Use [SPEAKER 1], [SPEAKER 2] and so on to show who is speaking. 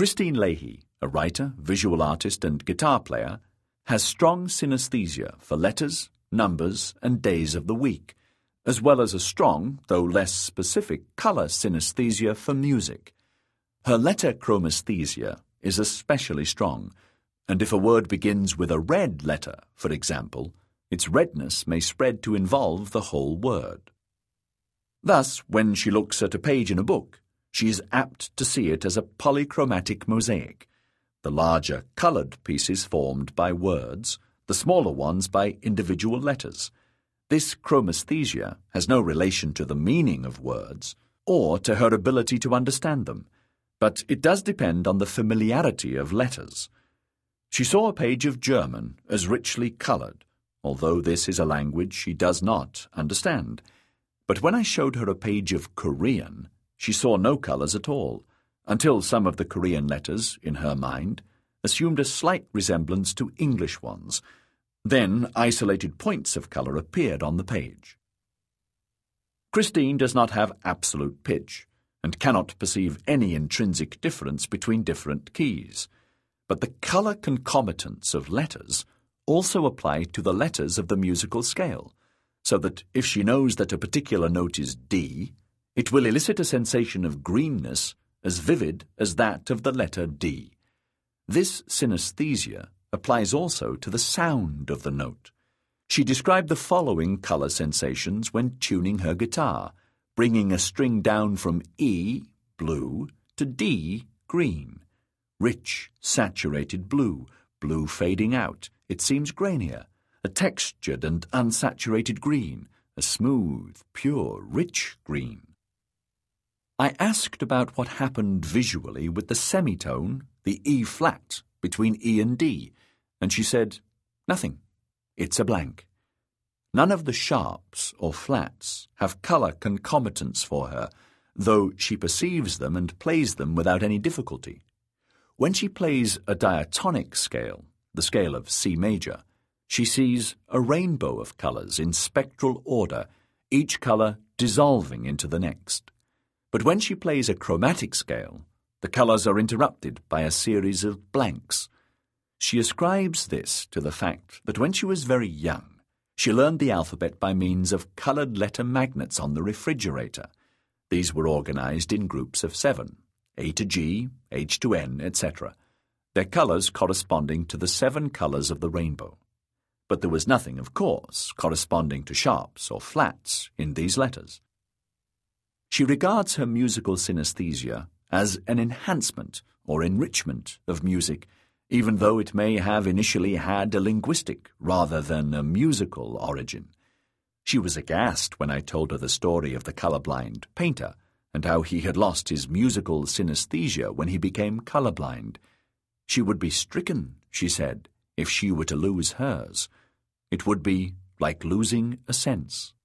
[SPEAKER 1] Christine Leahy, a writer, visual artist and guitar player, has strong synesthesia for letters, numbers and days of the week, as well as a strong, though less specific, colour synesthesia for music. Her letter chromesthesia is especially strong, and if a word begins with a red letter, for example, its redness may spread to involve the whole word. Thus, when she looks at a page in a book, she is apt to see it as a polychromatic mosaic, the larger coloured pieces formed by words, the smaller ones by individual letters. This chromesthesia has no relation to the meaning of words or to her ability to understand them, but it does depend on the familiarity of letters. She saw a page of German as richly coloured, although this is a language she does not understand. But when I showed her a page of Korean, she saw no colours at all, until some of the Korean letters, in her mind, assumed a slight resemblance to English ones. Then isolated points of colour appeared on the page. Christine does not have absolute pitch, and cannot perceive any intrinsic difference between different keys. But the colour concomitants of letters also apply to the letters of the musical scale, so that if she knows that a particular note is D, it will elicit a sensation of greenness as vivid as that of the letter D. This synesthesia applies also to the sound of the note. She described the following colour sensations when tuning her guitar, bringing a string down from E, blue, to D, green. Rich, saturated blue, blue fading out, it seems grainier, a textured and unsaturated green, a smooth, pure, rich green. I asked about what happened visually with the semitone, the E-flat, between E and D, and she said, "Nothing. It's a blank." None of the sharps or flats have colour concomitants for her, though she perceives them and plays them without any difficulty. When she plays a diatonic scale, the scale of C major, she sees a rainbow of colours in spectral order, each colour dissolving into the next. But when she plays a chromatic scale, the colours are interrupted by a series of blanks. She ascribes this to the fact that when she was very young, she learned the alphabet by means of coloured letter magnets on the refrigerator. These were organised in groups of 7, A to G, H to N, etc., their colours corresponding to the 7 colours of the rainbow. But there was nothing, of course, corresponding to sharps or flats in these letters. She regards her musical synesthesia as an enhancement or enrichment of music, even though it may have initially had a linguistic rather than a musical origin. She was aghast when I told her the story of the colourblind painter and how he had lost his musical synesthesia when he became colourblind. She would be stricken, she said, if she were to lose hers. It would be like losing a sense.